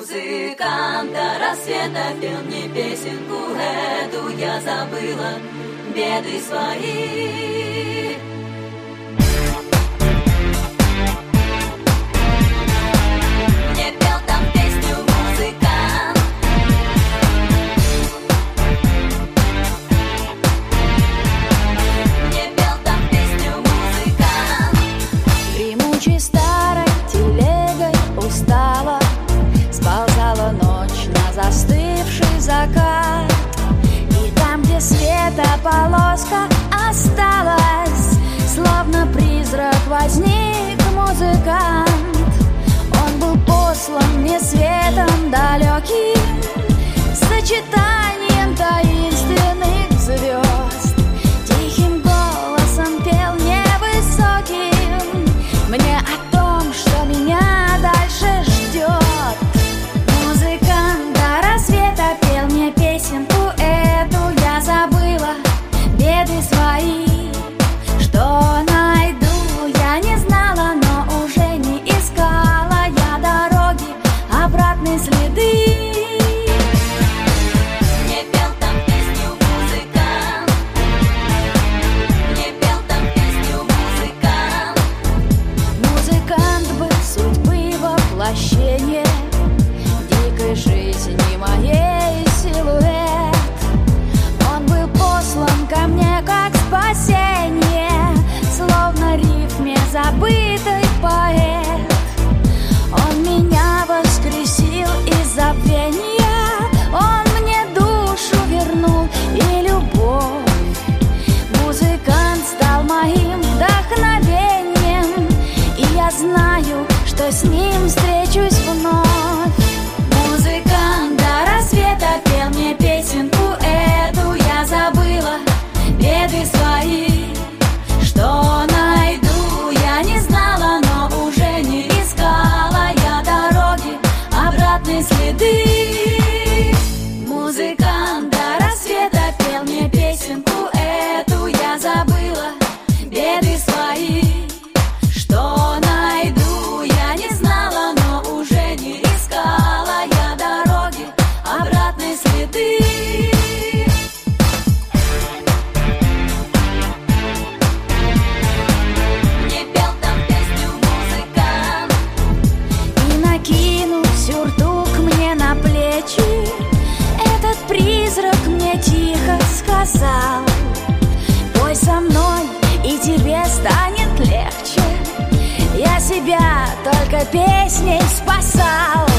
музыкант до рассвета пел мне песенку эту, я забыла беды свои. Мне пел там песню музыкант. Мне пел там песню музыкант. Гремучей старой телегой устала сползала ночь на застывший закат. И там, где света полоска осталась, словно призрак возник музыкант. Он был послан мне светом далеким, сочетанием таинственных звезд. Тихим голосом пел невысоким мне о том, что меня дальше ждет. Музыкант до рассвета пел мне песенку эту, я забыла беды свои. Что найду, я не знала, но уже не искала я дороги, обратные следы. Мне пел там песню музыкант. Мне пел там песню музыкант. Музыкант был судьбы воплощение дикой жизни моей силуэт. Он был послан ко мне как спасение, словно рифме забытый поэт. Он меня воскресил из забвения, он мне душу вернул и любовь. Музыкант стал моим вдохновением, и я знаю, что с ним встречусь вновь. Музыкант до рассвета пел мне песенку эту, я забыла беды свои. Что найду, я не знала, но уже не искала я дороги, обратные следы. Музыкант до рассвета пел мне песенку эту, я забыла беды свои. Что найду, я не знала, но уже не искала я дороги, обратные следы. Мне пел там песню музыкант. И накинув сюртук мне на плечи, этот призрак мне тихо сказал: пой со мной, и тебе станет легче. Я себя только песней спасал.